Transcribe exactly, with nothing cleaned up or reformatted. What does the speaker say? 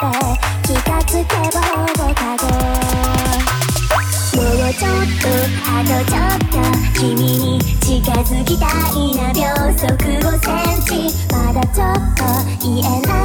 気がつけば放課後。もうちょっとあとちょっと君に近づきたいな。秒速ごセンチまだちょっと言えない